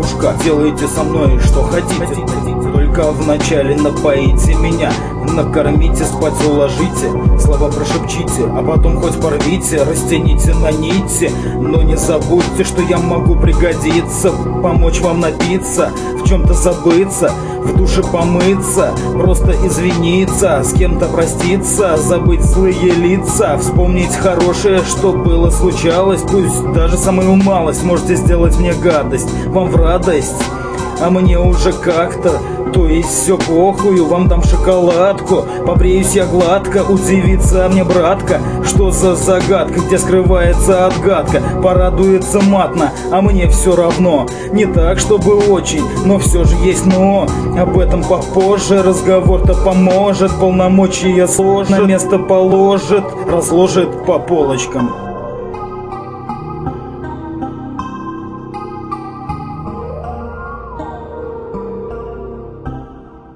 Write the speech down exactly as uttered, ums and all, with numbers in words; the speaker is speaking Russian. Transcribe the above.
бабушка, делайте со мной что хотите. Только вначале напоите меня, накормите, спать уложите, слова прошепчите, а потом хоть порвите, растяните на нити. Но не забудьте, что я могу пригодиться, помочь вам напиться, в чем-то забыться, в душе помыться, просто извиниться, с кем-то проститься, забыть злые лица, вспомнить хорошее, что было, случалось. Пусть даже самую малость можете сделать мне гадость, вам в радость, а мне уже как-то. То есть все похую, вам дам шоколадку, побреюсь я гладко, удивится мне братка. Что за загадка, где скрывается отгадка? Порадуется матно, а мне все равно. Не так, чтобы очень, но все же есть но. Об этом попозже, разговор-то поможет, полномочия сложно, место положит, разложит по полочкам.